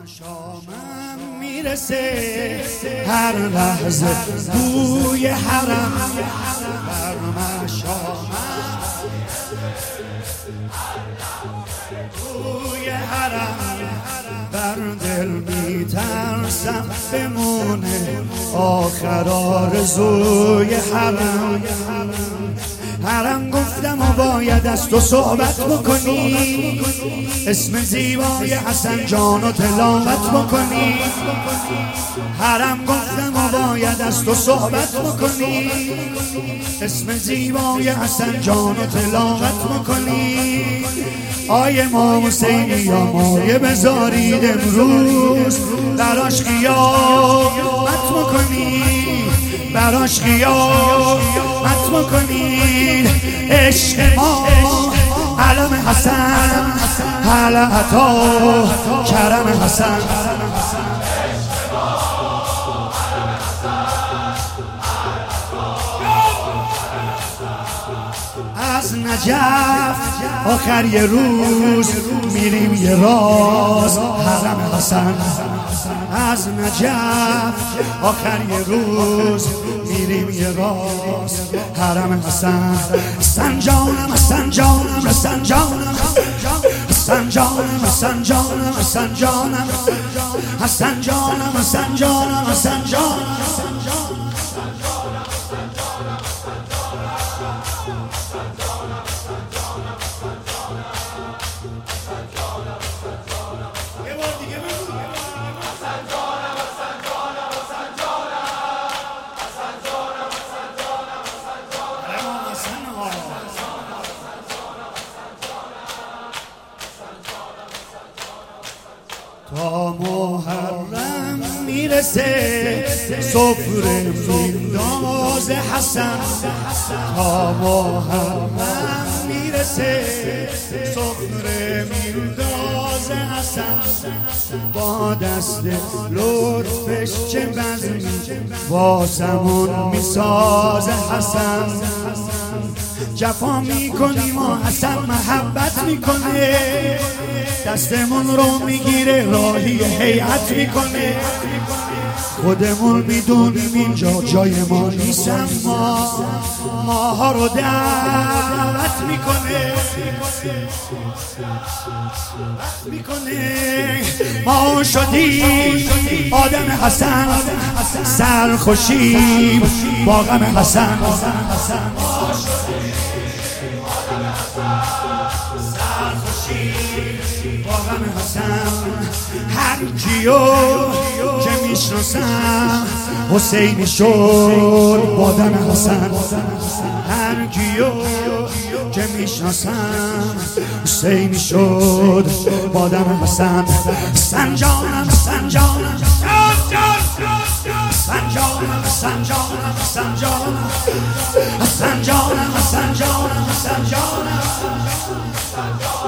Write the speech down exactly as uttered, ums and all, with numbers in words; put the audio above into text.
شامم میرسه هر لحظه بوی حرم بر مشامم بوی حرم بر دل میترسم بمونه آخر آرزوی حرم حرم گفتم و باید از تو صحبت بکنی اسم زیبای حسن جانو تلاوت بکنی حرم گفتم و باید از تو صحبت بکنی اسم زیبای حسن جانو تلاوت بکنی آیه ما حسینی یا مایه بذارید امروز براش قیامت بکنی براش قیامت بکنید عشق ما علم حسن هل عطا کرم حسن از نجف آخر یه روز میریم یه راز حرم حسن از نجف آخر یه روز میریم یه راز حرم حسن حسن جانم حسن جانم حسن جانم حسن جانم حسن جانم حسن جانم حسن جانم حسن جانم حسن جانم تا محرم میرسه سفره میندازه حسن تا محرم میرسه سفره میندازه حسن با دست لطفش چه بزمی واسمون میسازه حسن جفا میکنیم و حسن محبت میکنه دستمون رو میگیره راهی هیئت میکنه خودمون میدونیم اینجا جای ما نیست اما ماها رو دعوت میکنه میکنه ما شدیم آدم حسن سرخوشیم با غم حسن با غم حسن هر کیو که میشناسم حسینی شد با دم حسن هر کیو که میشناسم حسینی شد با دم حسن حسن جانم حسن جانم حسن جانم حسن جانم حسن جانم حسن جانم حسن جانم حسن جانم